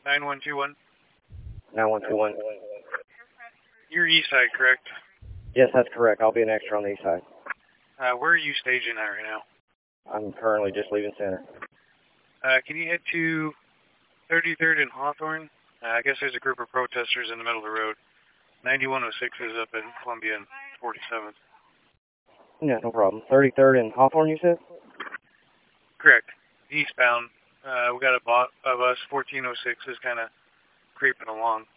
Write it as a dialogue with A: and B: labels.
A: 9121.
B: 9121.
A: You're east side, correct?
B: Yes, that's correct. I'll be an extra on the east side.
A: Where are you staging at right now?
B: I'm currently just leaving center.
A: Can you head to 33rd and Hawthorne? I guess there's a group of protesters in the middle of the road. 9106 is up in Columbia and 47th.
B: Yeah, no problem. 33rd and Hawthorne, you said?
A: Correct. Eastbound. We got a bus, 1406 is kind of creeping along.